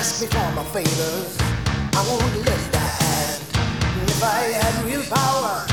ask me for my favors, I won't lend a hand. If I had real power,